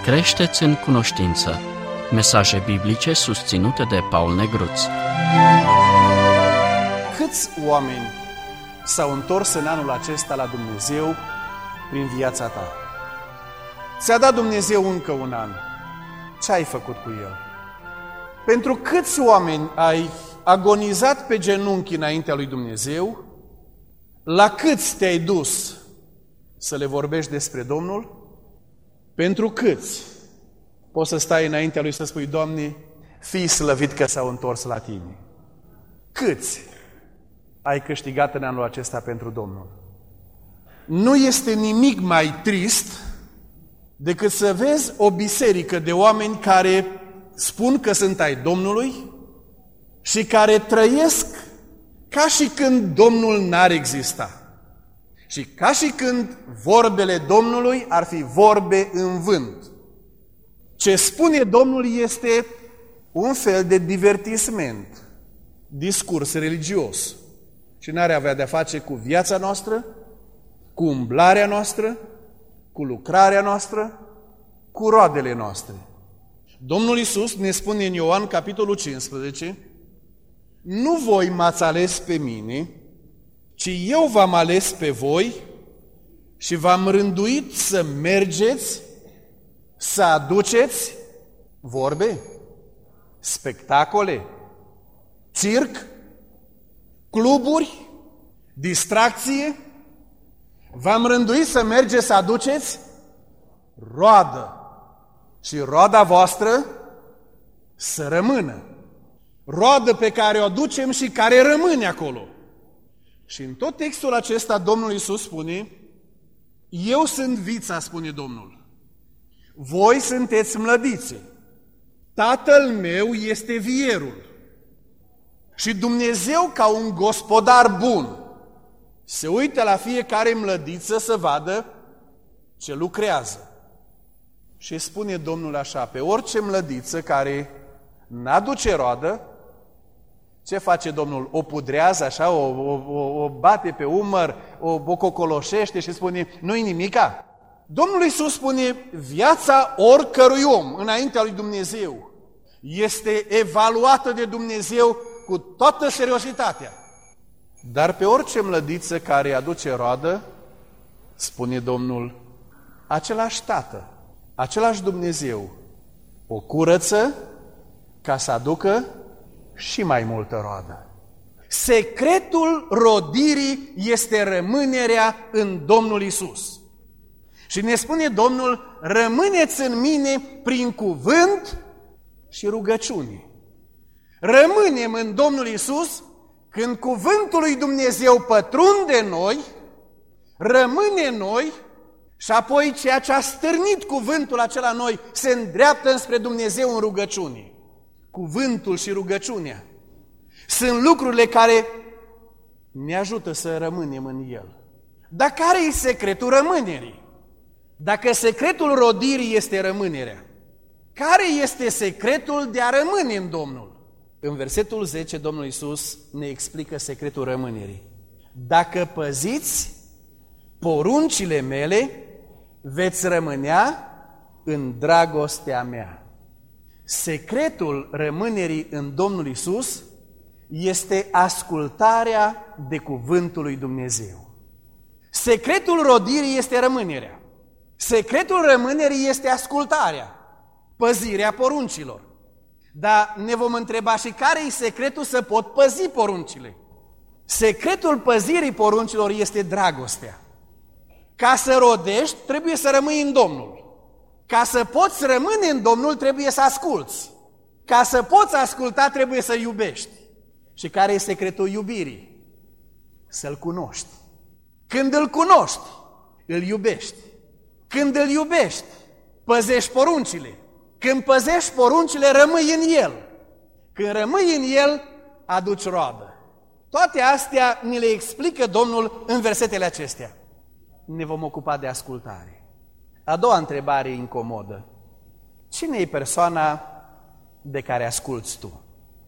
Creșteți în cunoștință. Mesaje biblice susținute de Paul Negruț. Câți oameni s-au întors în anul acesta la Dumnezeu prin viața ta? Ți-a dat Dumnezeu încă un an. Ce ai făcut cu el? Pentru câți oameni ai agonizat pe genunchi înaintea lui Dumnezeu? La câți te-ai dus să le vorbești despre Domnul? Pentru câți poți să stai înaintea lui să spui: Doamne, fii slăvit că s-au întors la tine? Câți ai câștigat în anul acesta pentru Domnul? Nu este nimic mai trist decât să vezi o biserică de oameni care spun că sunt ai Domnului și care trăiesc ca și când Domnul n-ar exista. Și ca și când vorbele Domnului ar fi vorbe în vânt. Ce spune Domnul este un fel de divertisment, discurs religios. Și n-are avea de-a face cu viața noastră, cu umblarea noastră, cu lucrarea noastră, cu roadele noastre. Domnul Iisus ne spune în Ioan, capitolul 15, nu voi m-ați ales pe mine, ci eu v-am ales pe voi și v-am rânduit să mergeți, să aduceți vorbe, spectacole, circ, cluburi, distracție. V-am rânduit să mergeți să aduceți roadă și roada voastră să rămână. Roadă pe care o aducem și care rămâne acolo. Și în tot textul acesta Domnul Iisus spune: eu sunt vița, spune Domnul. Voi sunteți mlădițe. Tatăl meu este vierul. Și Dumnezeu, ca un gospodar bun, se uită la fiecare mlădiță să vadă ce lucrează. Și spune Domnul așa: pe orice mlădiță care n-aduce roadă, ce face Domnul? O pudrează așa, o bate pe umăr, o cocoloșește și spune: nu-i nimica. Domnul Iisus spune: viața oricărui om înaintea lui Dumnezeu este evaluată de Dumnezeu cu toată seriozitatea. Dar pe orice mlădiță care aduce roadă, spune Domnul, același Tată, același Dumnezeu o curăță ca să aducă și mai multă roadă. Secretul rodirii este rămânerea în Domnul Iisus. Și ne spune Domnul: rămâneți în mine prin cuvânt și rugăciune. Rămânem în Domnul Iisus când cuvântul lui Dumnezeu pătrunde în noi, rămâne în noi și apoi ceea ce a stârnit cuvântul acela în noi se îndreaptă înspre Dumnezeu în rugăciune. Cuvântul și rugăciunea sunt lucrurile care ne ajută să rămânem în El. Dar care e secretul rămânerii? Dacă secretul rodirii este rămânerea, care este secretul de a rămâne în Domnul? În versetul 10, Domnul Iisus ne explică secretul rămânerii. Dacă păziți poruncile mele, veți rămânea în dragostea mea. Secretul rămânerii în Domnul Iisus este ascultarea de cuvântul lui Dumnezeu. Secretul rodirii este rămânerea. Secretul rămânerii este ascultarea, păzirea poruncilor. Dar ne vom întreba: și care e secretul să pot păzi poruncile? Secretul păzirii poruncilor este dragostea. Ca să rodești, trebuie să rămâi în Domnul. Ca să poți rămâne în Domnul, trebuie să asculți. Ca să poți asculta, trebuie să iubești. Și care e secretul iubirii? Să-L cunoști. Când îl cunoști, îl iubești. Când îl iubești, păzești poruncile. Când păzești poruncile, rămâi în El. Când rămâi în El, aduci roadă. Toate astea ni le explică Domnul în versetele acestea. Ne vom ocupa de ascultare. A doua întrebare incomodă: cine e persoana de care asculți tu?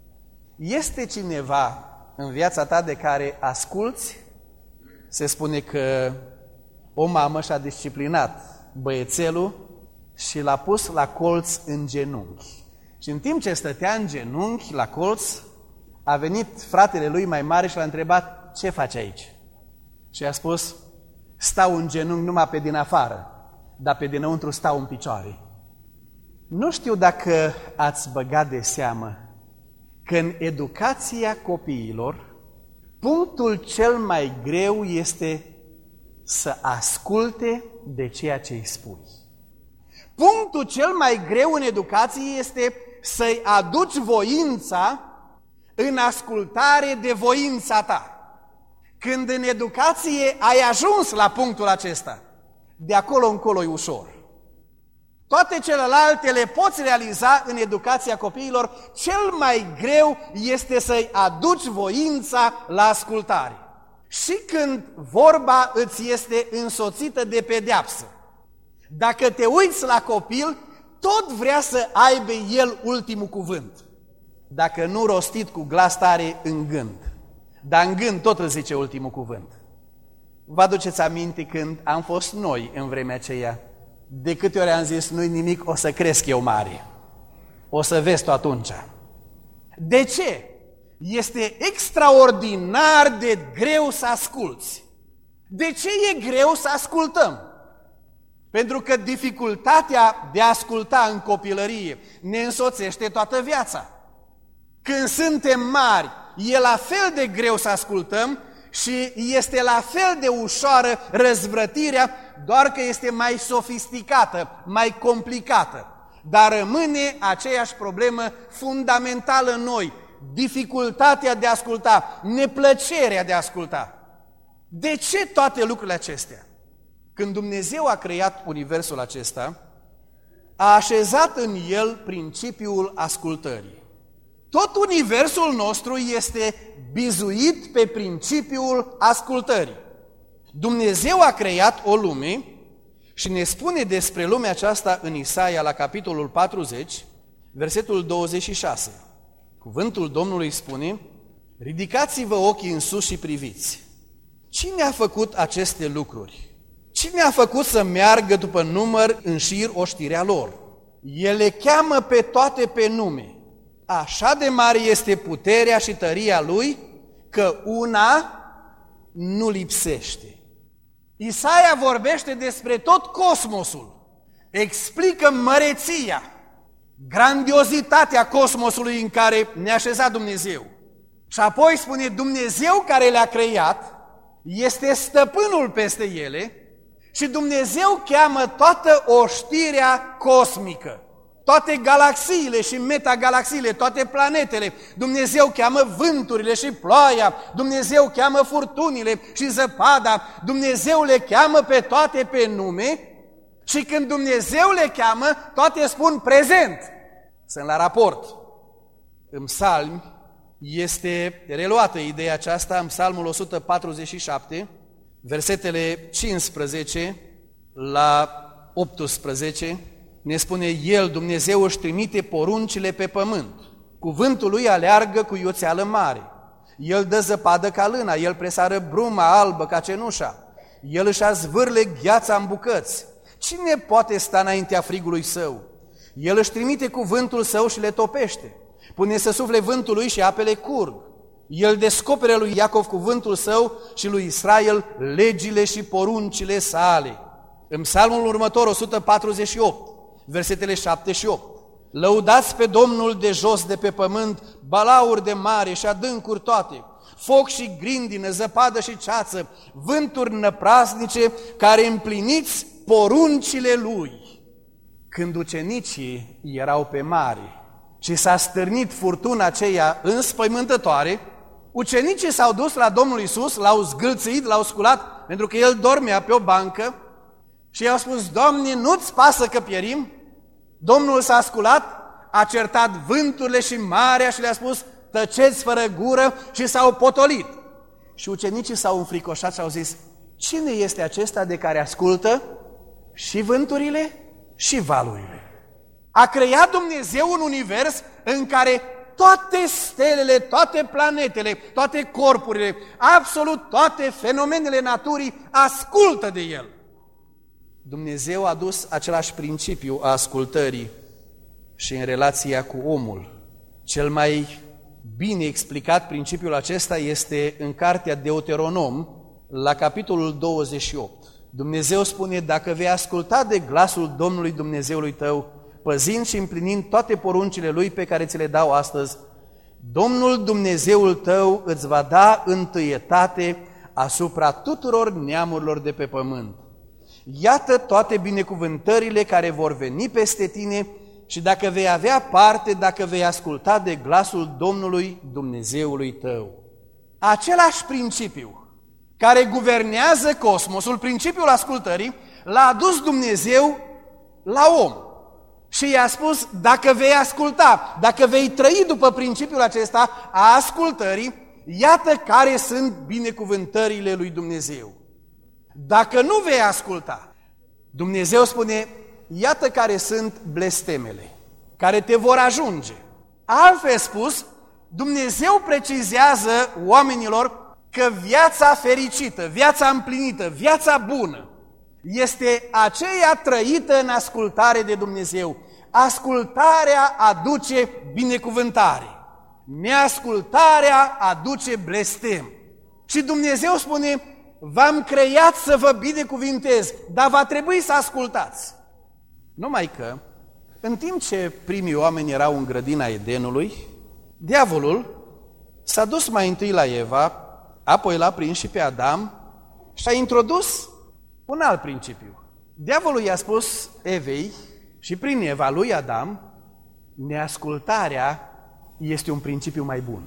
Este cineva în viața ta de care asculți? Se spune că o mamă și-a disciplinat băiețelul și l-a pus la colț în genunchi. Și în timp ce stătea în genunchi, la colț, a venit fratele lui mai mare și l-a întrebat: ce faci aici? Și a spus: stau în genunchi numai pe din afară, dar pe dinăuntru stau în picioare. Nu știu dacă ați băgat de seamă că în educația copiilor, punctul cel mai greu este să asculte de ceea ce îi spui. Punctul cel mai greu în educație este să-i aduci voința în ascultare de voința ta. Când în educație ai ajuns la punctul acesta, de acolo încolo e ușor. Toate celelalte le poți realiza în educația copiilor, cel mai greu este să-i aduci voința la ascultare. Și când vorba îți este însoțită de pedeapsă. Dacă te uiți la copil, tot vrea să aibă el ultimul cuvânt. Dacă nu rostit cu glas tare în gând, dar în gând tot îl zice ultimul cuvânt. Vă aduceți aminte când am fost noi în vremea aceea? De câte ori am zis: nu-i nimic, o să cresc eu mare. O să vezi tu atunci. De ce? Este extraordinar de greu să asculți. De ce e greu să ascultăm? Pentru că dificultatea de a asculta în copilărie ne însoțește toată viața. Când suntem mari, e la fel de greu să ascultăm și este la fel de ușoară răzvrătirea, doar că este mai sofisticată, mai complicată. Dar rămâne aceeași problemă fundamentală în noi: dificultatea de a asculta, neplăcerea de a asculta. De ce toate lucrurile acestea? Când Dumnezeu a creat universul acesta, a așezat în el principiul ascultării. Tot universul nostru este bizuit pe principiul ascultării. Dumnezeu a creat o lume și ne spune despre lumea aceasta în Isaia, la capitolul 40, versetul 26. Cuvântul Domnului spune: ridicați-vă ochii în sus și priviți. Cine a făcut aceste lucruri? Cine a făcut să meargă după număr în șir oștirea lor? El le cheamă pe toate pe nume. Așa de mare este puterea și tăria lui, că una nu lipsește. Isaia vorbește despre tot cosmosul. Explică măreția, grandiozitatea cosmosului în care ne-a așezat Dumnezeu. Și apoi spune: Dumnezeu care le-a creat este stăpânul peste ele și Dumnezeu cheamă toată oștirea cosmică, toate galaxiile și metagalaxiile, toate planetele. Dumnezeu cheamă vânturile și ploaia, Dumnezeu cheamă furtunile și zăpada, Dumnezeu le cheamă pe toate pe nume și când Dumnezeu le cheamă, toate spun prezent. Sunt la raport. În psalmi este reluată ideea aceasta, în psalmul 147, versetele 15 la 18, ne spune: El, Dumnezeu, își trimite poruncile pe pământ. Cuvântul lui aleargă cu iuțeală mare. El dă zăpadă ca lâna, el presară bruma albă ca cenușa. El își azvârle gheața în bucăți. Cine poate sta înaintea frigului său? El își trimite cuvântul său și le topește. Pune să sufle vântul lui și apele curg. El descoperă lui Iacov cuvântul său și lui Israel legile și poruncile sale. În psalmul următor, 148, versetele 7 și 8. Lăudați pe Domnul de jos de pe pământ, balauri de mare și adâncuri toate, foc și grindină, zăpadă și ceață, vânturi năprasnice care împliniți poruncile Lui. Când ucenicii erau pe mare și s-a stârnit furtuna aceea înspăimântătoare, ucenicii s-au dus la Domnul Iisus, l-au zgâlțit, l-au sculat, pentru că El dormea pe o bancă și i-au spus: Doamne, nu-ți pasă că pierim? Domnul s-a sculat, a certat vânturile și marea și le-a spus: tăceți fără gură, și s-au potolit. Și ucenicii s-au înfricoșat și au zis: cine este acesta de care ascultă și vânturile și valurile? A creat Dumnezeu un univers în care toate stelele, toate planetele, toate corpurile, absolut toate fenomenele naturii ascultă de El. Dumnezeu a dus același principiu a ascultării și în relația cu omul. Cel mai bine explicat principiul acesta este în cartea Deuteronom, la capitolul 28. Dumnezeu spune, dacă vei asculta de glasul Domnului Dumnezeului tău, păzind și împlinind toate poruncile Lui pe care ți le dau astăzi, Domnul Dumnezeul tău îți va da întâietate asupra tuturor neamurilor de pe pământ. Iată toate binecuvântările care vor veni peste tine și dacă vei avea parte, dacă vei asculta de glasul Domnului Dumnezeului tău. Același principiu care guvernează cosmosul, principiul ascultării, l-a adus Dumnezeu la om. Și i-a spus, dacă vei asculta, dacă vei trăi după principiul acesta a ascultării, iată care sunt binecuvântările lui Dumnezeu. Dacă nu vei asculta, Dumnezeu spune, iată care sunt blestemele, care te vor ajunge. Altfel spus, Dumnezeu precizează oamenilor că viața fericită, viața împlinită, viața bună, este aceea trăită în ascultare de Dumnezeu. Ascultarea aduce binecuvântare, neascultarea aduce blestem. Și Dumnezeu spune, v-am creat să vă binecuvintez, dar va trebui să ascultați. Numai că, în timp ce primii oameni erau în grădina Edenului, diavolul s-a dus mai întâi la Eva, apoi l-a prins și pe Adam și a introdus un alt principiu. Diavolul i-a spus Evei și prin Eva lui Adam, neascultarea este un principiu mai bun.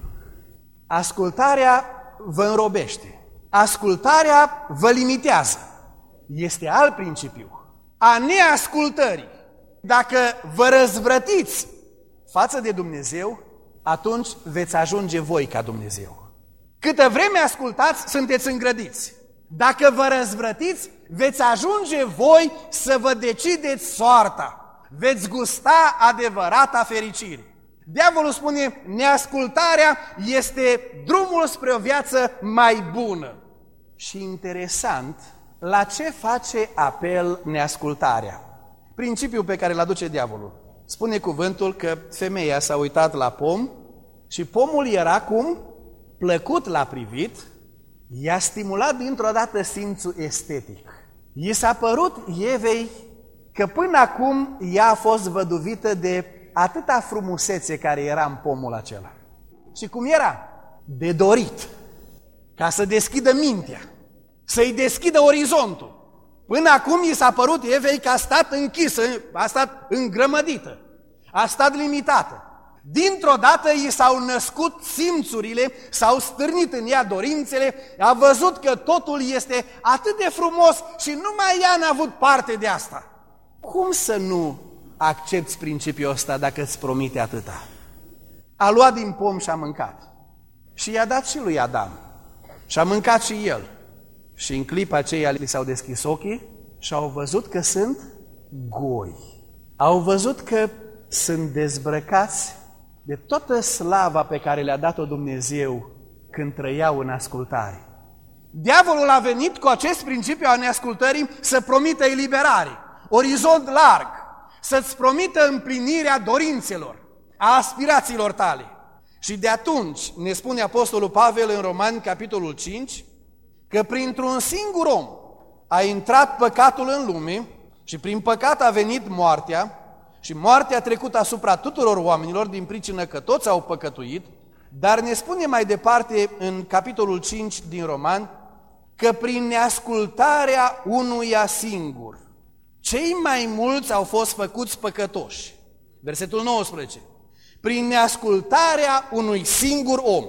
Ascultarea vă înrobește. Ascultarea vă limitează. Este alt principiu. A neascultării. Dacă vă răzvrătiți față de Dumnezeu, atunci veți ajunge voi ca Dumnezeu. Câtă vreme ascultați, sunteți îngrădiți. Dacă vă răzvrătiți, veți ajunge voi să vă decideți soarta. Veți gusta adevărata fericire. Diavolul spune, neascultarea este drumul spre o viață mai bună. Și interesant, la ce face apel neascultarea? Principiul pe care îl aduce diavolul. Spune cuvântul că femeia s-a uitat la pom și pomul era cum? Plăcut la privit, i-a stimulat dintr-o dată simțul estetic. I s-a părut Evei că până acum ea a fost văduvită de atâta frumusețe care era în pomul acela. Și cum era? De dorit, ca să deschidă mintea, să-i deschidă orizontul. Până acum i s-a părut Evei că a stat închisă, a stat îngrămădită, a stat limitată. Dintr-o dată i s-au născut simțurile, s-au stârnit în ea dorințele, a văzut că totul este atât de frumos și numai ea n-a avut parte de asta. Cum să nu accepți principiul ăsta dacă îți promite atâta? A luat din pom și a mâncat. Și i-a dat și lui Adam. Și a mâncat și el. Și în clipa aceea li s-au deschis ochii și au văzut că sunt goi. Au văzut că sunt dezbrăcați de toată slava pe care le-a dat-o Dumnezeu când trăiau în ascultare. Diavolul a venit cu acest principiu al neascultării să promită eliberare, orizont larg, să-ți promită împlinirea dorințelor, a aspirațiilor tale. Și de atunci, ne spune Apostolul Pavel în Romani, capitolul 5, că printr-un singur om a intrat păcatul în lume și prin păcat a venit moartea și moartea a trecut asupra tuturor oamenilor din pricină că toți au păcătuit, dar ne spune mai departe în capitolul 5 din Romani că prin neascultarea unuia singur, cei mai mulți au fost făcuți păcătoși. Versetul 19. Prin neascultarea unui singur om,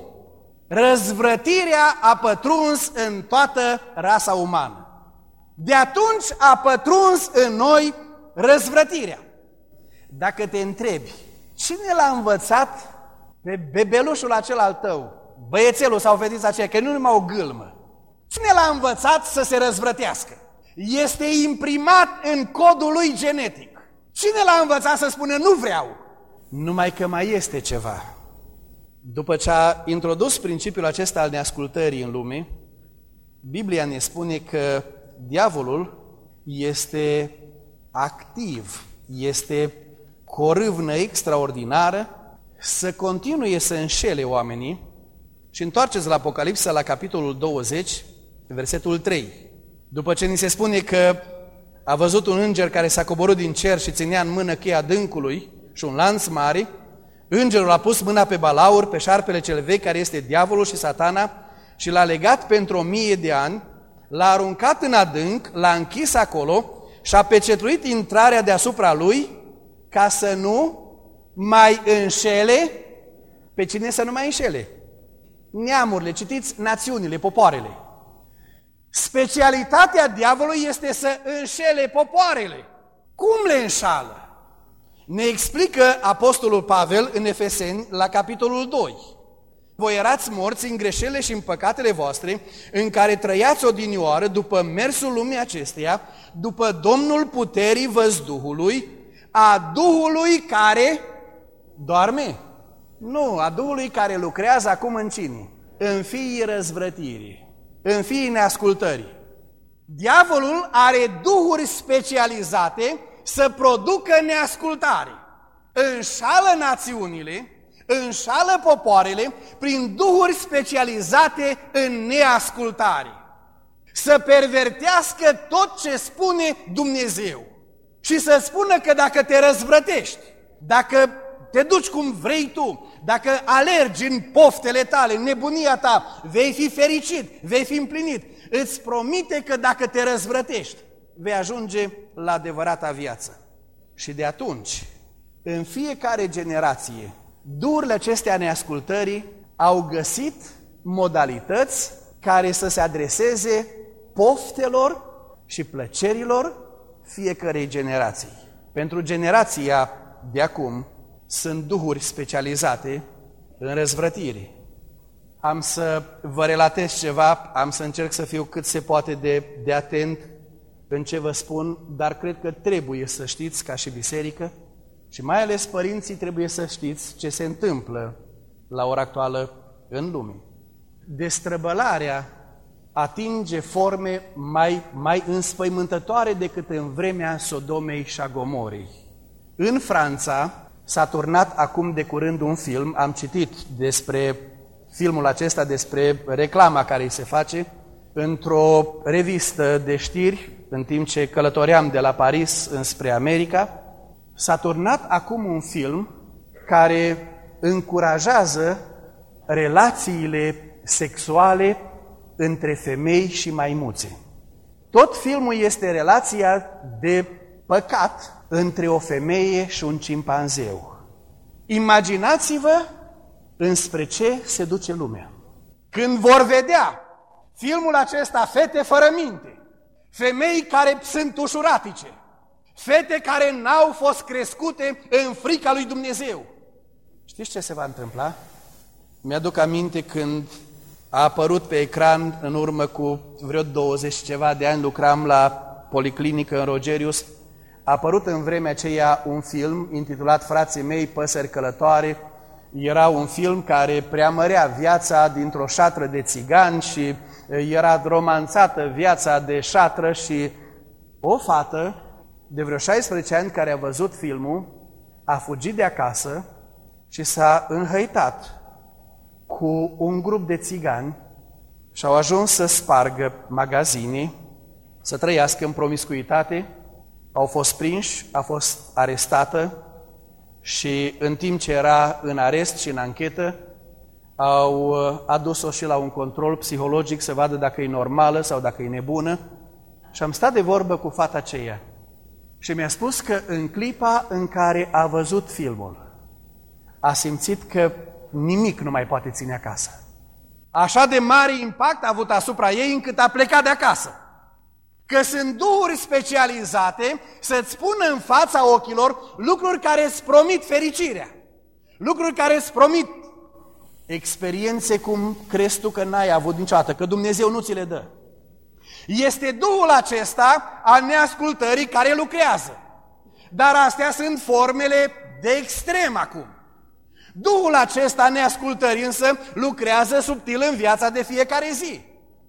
răzvrătirea a pătruns în toată rasa umană. De atunci a pătruns în noi răzvrătirea. Dacă te întrebi, cine l-a învățat pe bebelușul acela al tău, băiețelul sau fetița aceea, că nu numai o gâlmă, cine l-a învățat să se răzvrătească? Este imprimat în codul lui genetic. Cine l-a învățat să spună nu vreau? Numai că mai este ceva. După ce a introdus principiul acesta al neascultării în lume, Biblia ne spune că diavolul este activ, este cu o râvnă extraordinară să continue să înșele oamenii. Și întoarceți la Apocalipsa, la capitolul 20, versetul 3. După ce ni se spune că a văzut un înger care s-a coborât din cer și ținea în mână cheia adâncului și un lanț mare, îngerul a pus mâna pe balaur, pe șarpele cel vechi, care este diavolul și satana, și l-a legat pentru 1000 de ani, l-a aruncat în adânc, l-a închis acolo și a pecetluit intrarea deasupra lui ca să nu mai înșele. Pe cine să nu mai înșele? Neamurile, citiți, națiunile, popoarele. Specialitatea diavolului este să înșele popoarele. Cum le înșală? Ne explică apostolul Pavel în Efeseni, la capitolul 2. Voi erați morți în greșelile și în păcatele voastre, în care trăiați odinioară după mersul lumii acesteia, după domnul puterii văzduhului, a Duhului care doarme. Nu, a Duhului care lucrează acum în cine? În fiii răzvrătirii, în fiii neascultării. Diavolul are duhuri specializate să producă neascultare. Înșală națiunile, înșală popoarele prin duhuri specializate în neascultare. Să pervertească tot ce spune Dumnezeu și să spună că dacă te răzvrătești, dacă te duci cum vrei tu, dacă alergi în poftele tale, în nebunia ta, vei fi fericit, vei fi împlinit. Îți promite că dacă te răzvrătești, vei ajunge la adevărata viață. Și de atunci, în fiecare generație, duhurile acestea neascultării au găsit modalități care să se adreseze poftelor și plăcerilor fiecărei generații. Pentru generația de acum sunt duhuri specializate în răzvrătire. Am să vă relatez ceva, am să încerc să fiu cât se poate de atent în ce vă spun, dar cred că trebuie să știți ca și biserică și mai ales părinții trebuie să știți ce se întâmplă la ora actuală în lume. Destrăbălarea atinge forme mai înspăimântătoare decât în vremea Sodomei și a Gomorei. În Franța s-a turnat acum de curând un film, am citit despre filmul acesta, despre reclama care îi se face, într-o revistă de știri, în timp ce călătoream de la Paris înspre America. S-a turnat acum un film care încurajează relațiile sexuale între femei și maimuțe. Tot filmul este relația de păcat între o femeie și un cimpanzeu. Imaginați-vă înspre ce se duce lumea. Când vor vedea filmul acesta fete fără minte, femei care sunt ușuratice, fete care n-au fost crescute în frica lui Dumnezeu. Știți ce se va întâmpla? Mi-aduc aminte când a apărut pe ecran, în urmă cu vreo 20 ceva de ani, lucram la policlinică în Rogerius, a apărut în vremea aceea un film intitulat Frații mei, păsări călătoare. Era un film care preamărea viața dintr-o șatră de țigani și era romanțată viața de șatră și o fată de vreo 16 ani care a văzut filmul a fugit de acasă și s-a înhăitat cu un grup de țigani și au ajuns să spargă magazine, să trăiască în promiscuitate, au fost prinși, a fost arestată și în timp ce era în arest și în anchetă, au adus-o și la un control psihologic să vadă dacă e normală sau dacă e nebună. Și am stat de vorbă cu fata aceea și mi-a spus că în clipa în care a văzut filmul, a simțit că nimic nu mai poate ține acasă. Așa de mare impact a avut asupra ei încât a plecat de acasă. Că sunt duhuri specializate să-ți pună în fața ochilor lucruri care îți promit fericirea, lucruri care îți promit experiențe cum crezi tu că n-ai avut niciodată, că Dumnezeu nu ți le dă. Este duhul acesta al neascultării care lucrează. Dar astea sunt formele de extrem acum. Duhul acesta neascultării însă lucrează subtil în viața de fiecare zi.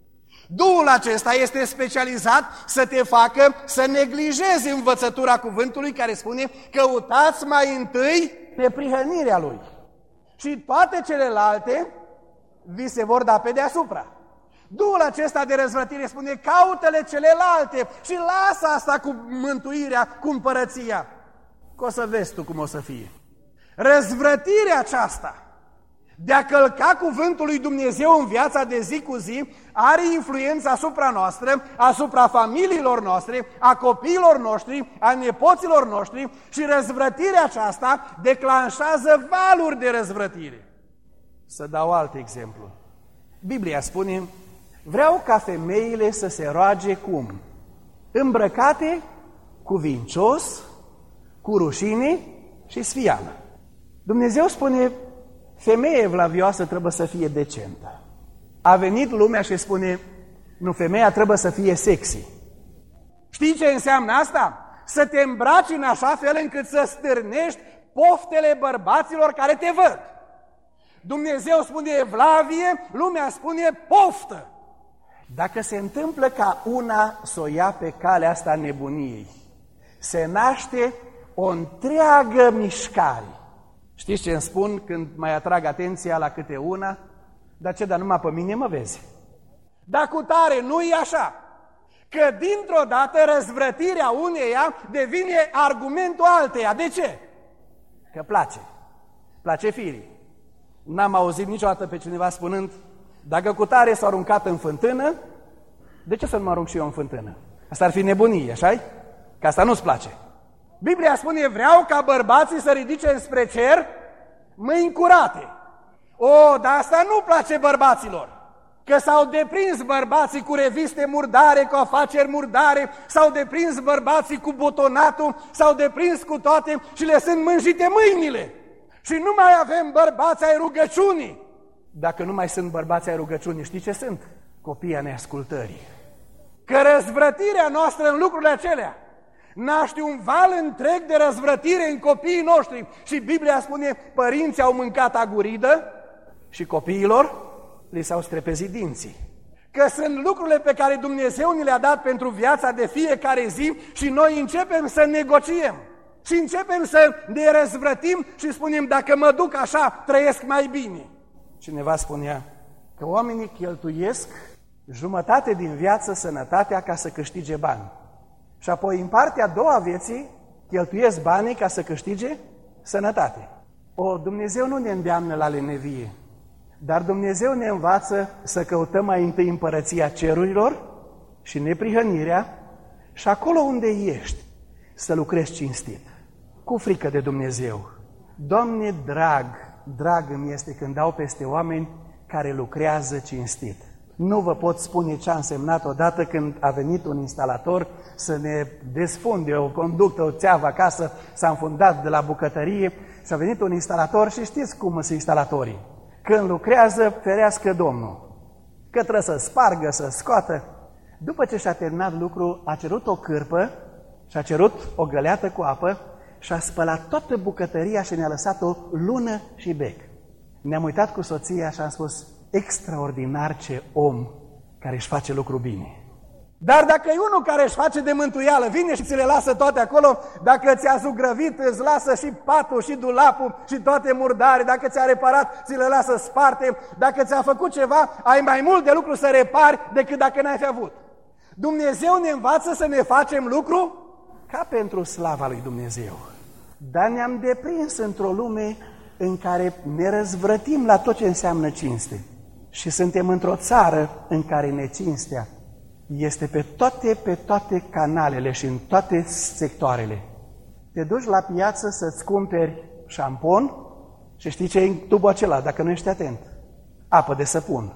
Duhul acesta este specializat să te facă să neglijezi învățătura cuvântului care spune: căutați mai întâi neprihănirea Lui. Și toate celelalte vi se vor da pe deasupra. Duhul acesta de răzvrătire spune: caută-le celelalte și lasă asta cu mântuirea, cu împărăția. Că o să vezi tu cum o să fie. Răzvrătirea aceasta de a călca cuvântul lui Dumnezeu în viața de zi cu zi are influență asupra noastră, asupra familiilor noastre, a copiilor noștri, a nepoților noștri, și răzvrătirea aceasta declanșează valuri de răzvrătire. Să dau alt exemplu. Biblia spune: vreau ca femeile să se roage cum? Îmbrăcate cuvincios, cu rușine și sfială. Dumnezeu spune: femeia evlavioasă trebuie să fie decentă. A venit lumea și spune: nu, femeia trebuie să fie sexy. Știi ce înseamnă asta? Să te îmbraci în așa fel încât să stârnești poftele bărbaților care te văd. Dumnezeu spune evlavie, lumea spune poftă. Dacă se întâmplă ca una să o ia pe calea asta nebuniei, se naște o întreagă mișcare. Știți ce îmi spun când mai atrag atenția la câte una? Dar numai pe mine mă vezi. Dar cu tare nu-i așa. Că dintr-o dată răzvrătirea uneia devine argumentul alteia. De ce? Că place. Place firii. N-am auzit niciodată pe cineva spunând: dacă cu tare s-a aruncat în fântână, de ce să nu mă arunc și eu în fântână? Asta ar fi nebunie, așa-i? Că asta nu-ți place. Biblia spune: vreau ca bărbații să ridice înspre cer mâini curate. Dar asta nu place bărbaților. Că s-au deprins bărbații cu reviste murdare, cu afaceri murdare, s-au deprins bărbații cu butonatul, s-au deprins cu toate și le sunt mânjite mâinile. Și nu mai avem bărbați ai rugăciunii. Dacă nu mai sunt bărbați ai rugăciunii, știi ce sunt? Copiii neascultării. Că răzvrătirea noastră în lucrurile acelea naște un val întreg de răzvrătire în copiii noștri. Și Biblia spune: părinții au mâncat aguridă și copiilor li s-au strepezit dinții. Că sunt lucrurile pe care Dumnezeu ni le-a dat pentru viața de fiecare zi și noi începem să negociem. Și începem să ne răzvrătim și spunem: dacă mă duc așa, trăiesc mai bine. Cineva spunea că oamenii cheltuiesc jumătate din viață sănătatea ca să câștige bani. Și apoi, în partea a doua vieții, cheltuiesc banii ca să câștige sănătate. Dumnezeu nu ne îndeamnă la lenevie, dar Dumnezeu ne învață să căutăm mai întâi împărăția cerurilor și neprihănirea, și acolo unde ești, să lucrezi cinstit, cu frică de Dumnezeu. Doamne, drag îmi este când dau peste oameni care lucrează cinstit. Nu vă pot spune ce a însemnat odată când a venit un instalator să ne desfunde o conductă, o țeavă acasă, s-a înfundat de la bucătărie și a venit un instalator și știți cum sunt instalatorii. Când lucrează, ferească Domnul, că trebuie să spargă, să scoată. După ce și-a terminat lucru, a cerut o cârpă și a cerut o găleată cu apă și a spălat toată bucătăria și ne-a lăsat o lună și bec. Ne-am uitat cu soția și am spus: extraordinar ce om care își face lucru bine. Dar dacă e unul care își face de mântuială, vine și ți le lasă toate acolo, dacă ți-a zugrăvit, îți lasă și patul, și dulapul, și toate murdare, dacă ți-a reparat, ți le lasă sparte, dacă ți-a făcut ceva, ai mai mult de lucru să repari decât dacă n-ai fi avut. Dumnezeu ne învață să ne facem lucru ca pentru slava lui Dumnezeu. Dar ne-am deprins într-o lume în care ne răzvrătim la tot ce înseamnă cinste. Și suntem într-o țară în care necinstea este pe toate canalele și în toate sectoarele. Te duci la piață să-ți cumperi șampon și știi ce e în tubul acela, dacă nu ești atent? Apă de săpun.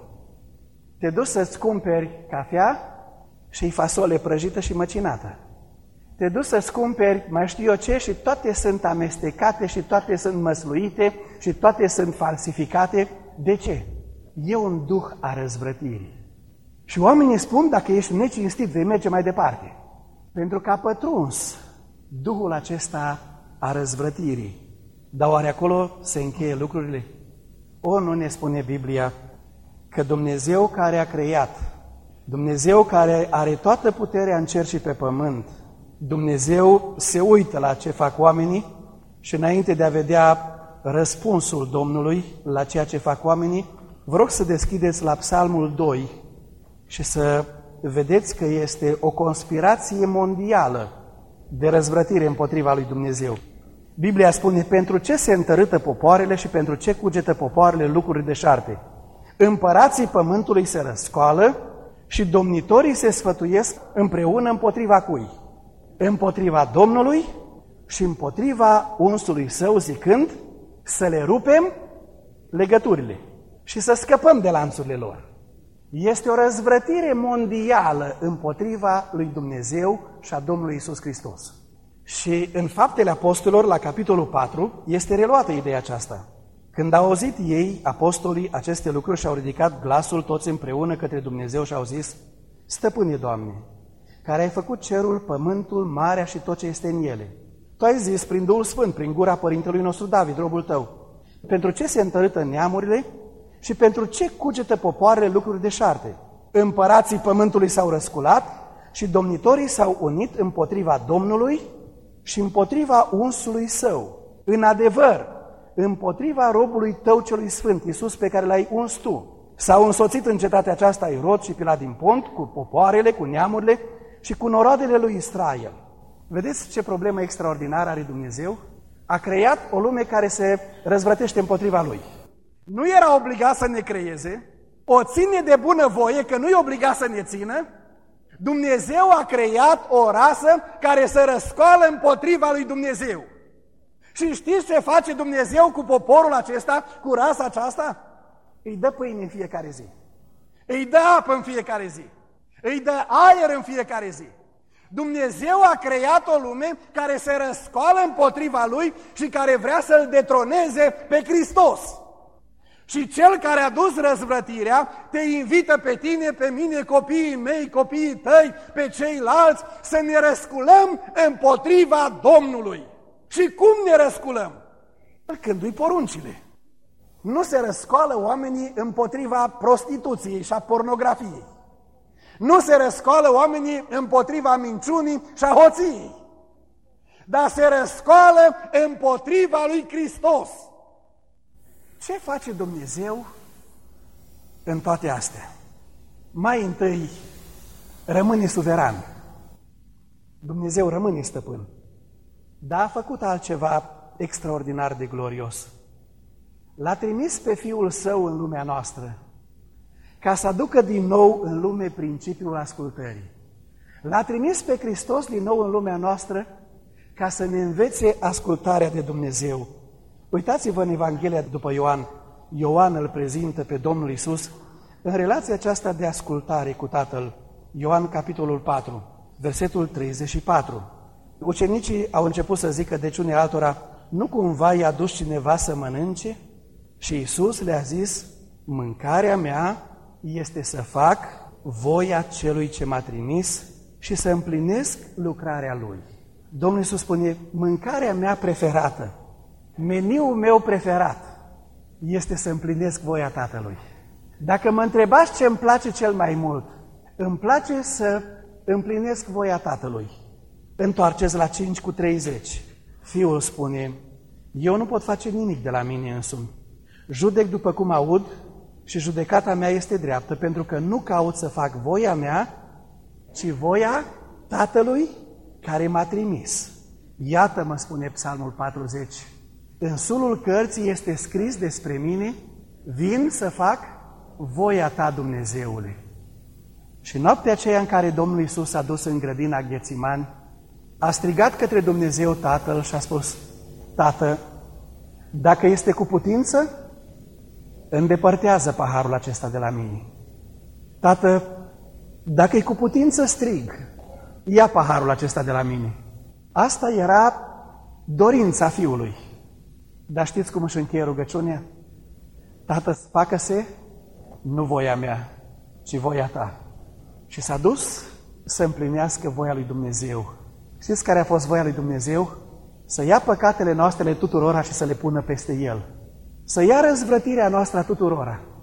Te duci să-ți cumperi cafea și fasole prăjită și măcinată. Te duci să-ți cumperi mai știu eu ce și toate sunt amestecate și toate sunt măsluite și toate sunt falsificate. De ce? E un duh a răzvrătirii. Și oamenii spun: dacă ești necinstit, vei merge mai departe. Pentru că a pătruns duhul acesta a răzvrătirii. Dar oare acolo se încheie lucrurile? Nu ne spune Biblia că Dumnezeu care a creat Dumnezeu care are toată puterea în cer și pe pământ, Dumnezeu se uită la ce fac oamenii și înainte de a vedea răspunsul Domnului la ceea ce fac oamenii, vă rog să deschideți la Psalmul 2 și să vedeți că este o conspirație mondială de răzvrătire împotriva lui Dumnezeu. Biblia spune, pentru ce se întărâtă popoarele și pentru ce cugetă popoarele lucruri deșarte? Împărații pământului se răscoală și domnitorii se sfătuiesc împreună împotriva cui? Împotriva Domnului și împotriva unsului său, zicând să le rupem legăturile și să scăpăm de lanțurile lor. Este o răzvrătire mondială împotriva lui Dumnezeu și a Domnului Iisus Hristos. Și în Faptele Apostolilor, la capitolul 4, este reluată ideea aceasta. Când au auzit ei, apostolii, aceste lucruri și-au ridicat glasul toți împreună către Dumnezeu și au zis: Stăpâne, Doamne, care ai făcut cerul, pământul, marea și tot ce este în ele. Tu ai zis prin Duhul Sfânt, prin gura părintelui nostru David, robul tău, pentru ce se întărâtă neamurile și pentru ce cugetă popoarele lucruri deșarte? Împărații pământului s-au răsculat și domnitorii s-au unit împotriva Domnului și împotriva unsului său. În adevăr, împotriva robului tău celui sfânt, Iisus, pe care l-ai uns tu. S-au însoțit în cetatea aceasta Irod și Pilat din Pont, cu popoarele, cu neamurile și cu noroadele lui Israel. Vedeți ce problemă extraordinară are Dumnezeu? A creat o lume care se răzvrătește împotriva lui. Nu era obligat să ne creeze, o ține de bună voie, că nu e obligat să ne țină. Dumnezeu a creat o rasă care se răscoală împotriva lui Dumnezeu. Și știți ce face Dumnezeu cu poporul acesta, cu rasa aceasta? Îi dă pâine în fiecare zi. Îi dă apă în fiecare zi. Îi dă aer în fiecare zi. Dumnezeu a creat o lume care se răscoală împotriva lui și care vrea să-L detroneze pe Hristos. Și cel care a dus răzvrătirea te invită pe tine, pe mine, copiii mei, copiii tăi, pe ceilalți, să ne răsculăm împotriva Domnului. Și cum ne răsculăm? Râcându-i poruncile. Nu se răscoală oamenii împotriva prostituției și a pornografiei. Nu se răscoală oamenii împotriva minciunii și a hoției. Dar se răscoală împotriva lui Hristos. Ce face Dumnezeu în toate astea? Mai întâi, rămâne suveran. Dumnezeu rămâne stăpân. Dar a făcut altceva extraordinar de glorios. L-a trimis pe Fiul Său în lumea noastră, ca să aducă din nou în lume principiul ascultării. L-a trimis pe Hristos din nou în lumea noastră, ca să ne învețe ascultarea de Dumnezeu. Uitați-vă în Evanghelia după Ioan. Ioan îl prezintă pe Domnul Iisus în relația aceasta de ascultare cu Tatăl. Ioan, capitolul 4, versetul 34. Ucenicii au început să zică deci unii altora: nu cumva i-a dus cineva să mănânce? Și Iisus le-a zis: mâncarea mea este să fac voia celui ce m-a trimis și să împlinesc lucrarea Lui. Domnul Iisus spune: mâncarea mea preferată, meniul meu preferat este să împlinesc voia Tatălui. Dacă mă întrebați ce îmi place cel mai mult, îmi place să împlinesc voia Tatălui. Întoarceți la 5:30. Fiul spune: eu nu pot face nimic de la mine însumi. Judec după cum aud și judecata mea este dreaptă, pentru că nu caut să fac voia mea, ci voia Tatălui care m-a trimis. Iată-mă, spune Psalmul 40, în sulul cărții este scris despre mine: vin să fac voia ta, Dumnezeule. Și noaptea aceea în care Domnul Iisus s-a dus în grădina Ghețimani, a strigat către Dumnezeu Tatăl și a spus: Tată, dacă este cu putință, îndepărtează paharul acesta de la mine. Tată, dacă e cu putință, strig: ia paharul acesta de la mine. Asta era dorința Fiului. Dar știți cum își încheie rugăciunea? Tată, facă-se nu voia mea, ci voia ta. Și s-a dus să împlinească voia lui Dumnezeu. Știți care a fost voia lui Dumnezeu? Să ia păcatele noastre tuturora și să le pună peste El. Să ia răzvrătirea noastră a tuturora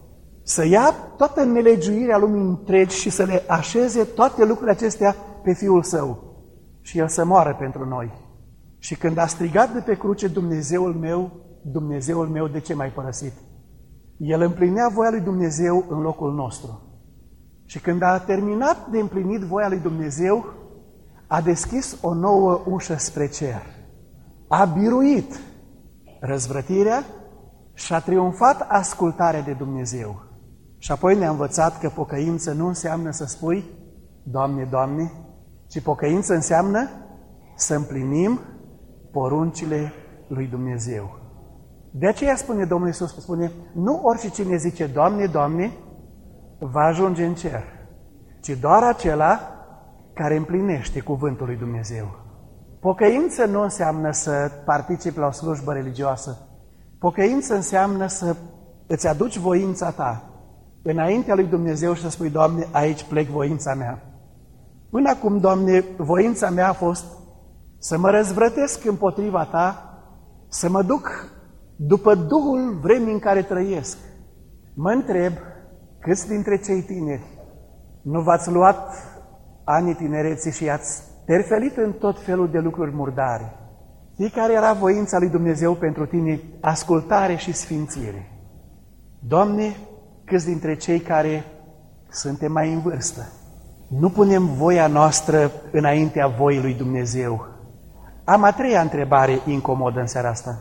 să ia toată nelegiuirea lumii întregi și să le așeze toate lucrurile acestea pe Fiul Său și El să moară pentru noi. Și când a strigat de pe cruce, Dumnezeul meu, de ce m-ai părăsit? El împlinea voia lui Dumnezeu în locul nostru. Și când a terminat de împlinit voia lui Dumnezeu, a deschis o nouă ușă spre cer. A biruit răzvrătirea și a triumfat ascultarea de Dumnezeu. Și apoi ne-a învățat că pocăință nu înseamnă să spui Doamne, Doamne, ci pocăință înseamnă să împlinim poruncile lui Dumnezeu. De aceea spune Domnul Iisus, spune, nu oricine zice Doamne, Doamne, va ajunge în cer, ci doar acela care împlinește cuvântul lui Dumnezeu. Pocăință nu înseamnă să participi la o slujbă religioasă. Pocăință înseamnă să îți aduci voința ta înaintea lui Dumnezeu și să spui, Doamne, aici plec voința mea. Până acum, Doamne, voința mea a fost să mă răzvrătesc împotriva Ta, să mă duc după Duhul vremii în care trăiesc. Mă întreb, câți dintre cei tineri nu v-ați luat anii tinereții și i-ați terfelit în tot felul de lucruri murdare? Fiecare era voința lui Dumnezeu pentru tine, ascultare și sfințire. Doamne, câți dintre cei care suntem mai în vârstă nu punem voia noastră înaintea voii lui Dumnezeu? Am a treia întrebare incomodă în seara asta.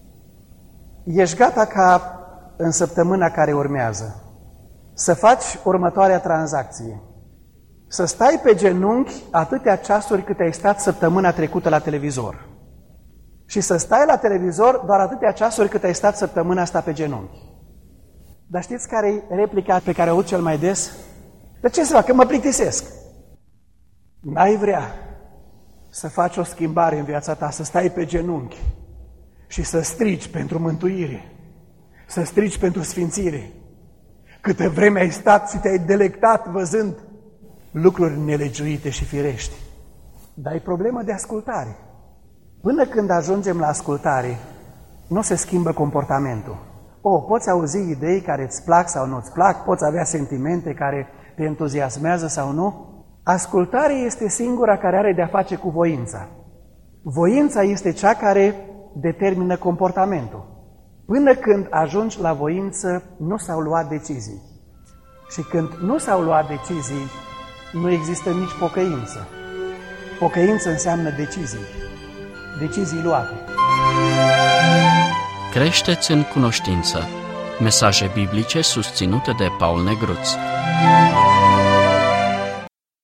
Ești gata ca în săptămâna care urmează să faci următoarea tranzacție? Să stai pe genunchi atâtea ceasuri cât ai stat săptămâna trecută la televizor. Și să stai la televizor doar atâtea ceasuri cât ai stat săptămâna asta pe genunchi. Dar știți care e replica pe care o aud cel mai des? De ce să fac? Că mă plictisesc. N-ai vrea să faci o schimbare în viața ta, să stai pe genunchi și să strigi pentru mântuire, să strigi pentru sfințire. Câtă vreme ai stat și te-ai delectat văzând lucruri nelegiuite și firești. Dar e problemă de ascultare. Până când ajungem la ascultare, nu se schimbă comportamentul. Poți auzi idei care îți plac sau nu îți plac, poți avea sentimente care te entuziasmează sau nu. Ascultarea este singura care are de-a face cu voința. Voința este cea care determină comportamentul. Până când ajungi la voință, nu s-au luat decizii. Și când nu s-au luat decizii, nu există nici pocăință. Pocăință înseamnă decizii. Decizii luate. Creșteți în cunoștință. Mesaje biblice susținute de Paul Negruț.